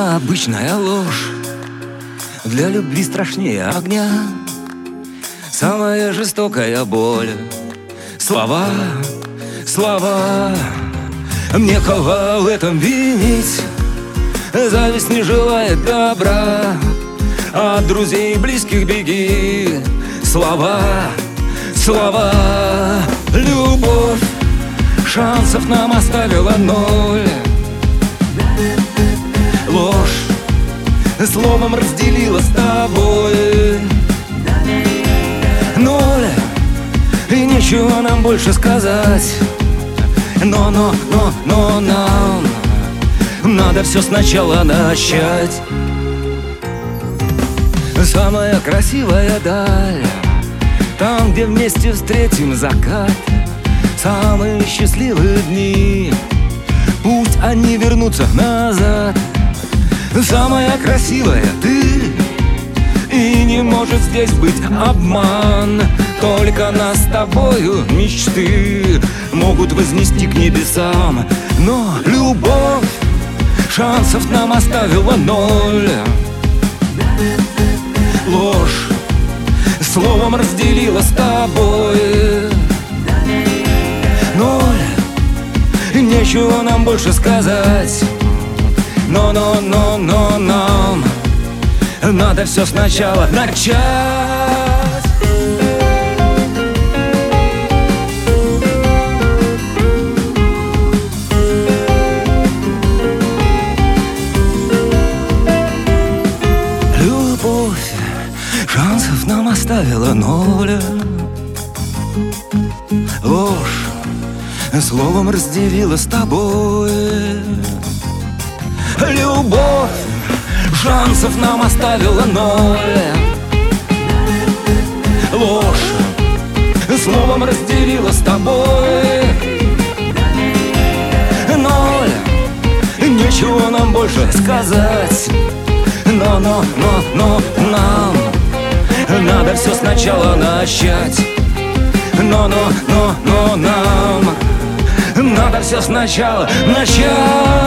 Самая обычная ложь для любви страшнее огня. Самая жестокая боль. Слова, слова. Мне кого в этом винить? Зависть не желает добра. От друзей и близких беги. Слова, слова. Любовь шансов нам оставила ноль. Ложь словом разделила с тобой. Ноль, и нечего нам больше сказать. Но нам надо все сначала начать. Самая красивая даль, там, где вместе встретим закат. Самые счастливые дни, пусть они вернутся назад. Самая красивая ты, и не может здесь быть обман. Только нас с тобою мечты могут вознести к небесам. Но любовь шансов нам оставила ноль. Ложь словом разделила с тобой. Ноль, нечего нам больше сказать. Но нам надо все сначала начать. Любовь шансов нам оставила ноль. Ложь словом разделила с тобой. Любовь шансов нам оставила ноль. Ложь словом разделила с тобой. Ноль, нечего нам больше сказать. Но нам надо все сначала начать. Но нам надо все сначала начать.